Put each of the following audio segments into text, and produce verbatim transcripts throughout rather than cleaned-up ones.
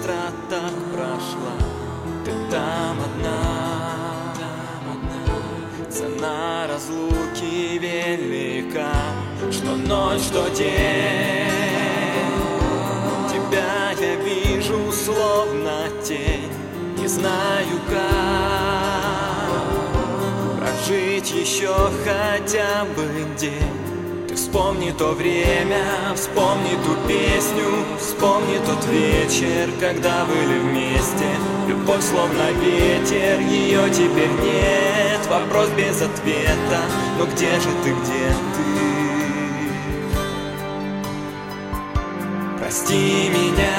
быстро так прошла. Ты там одна, цена разлуки велика. Что ночь, что день, тебя я вижу словно тень. Не знаю, как прожить еще хотя бы день. Ты вспомни то время, вспомни ту песню, вспомни тот вечер, когда были вместе. Любовь словно ветер, ее теперь нет. Вопрос без ответа, но где же ты, где ты? Прости меня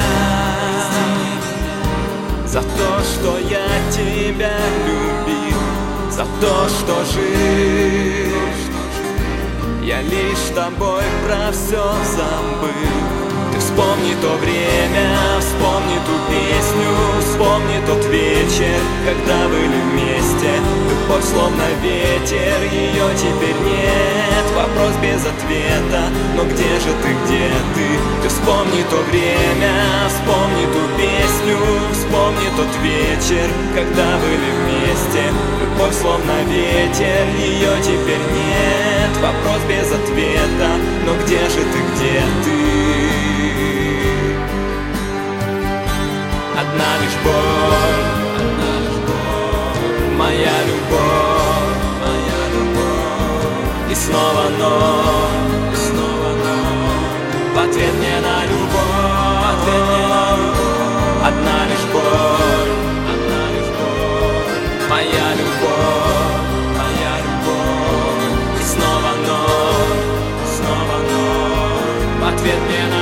за то, что я тебя любил, за то, что жил я лишь с тобой про все забыл. Ты вспомни то время, вспомни ту песню, вспомни тот вечер, когда были вместе. Любовь словно ветер, ее теперь нет. Вопрос без ответа, но где же ты, где ты? Ты вспомни то время, вспомни ту песню, вспомни тот вечер, когда были вместе. Любовь словно ветер, ее теперь нет. Вопрос без ответа, но где же ты, где ты? Одна лишь боль, одна лишь боль, моя любовь, моя любовь. И снова ноль, и снова ноль, в ответ мне на любовь, в ответ мне на любовь. Одна лишь боль, одна лишь боль, моя любовь, моя любовь. И снова ноль, снова ноль, в ответ мне на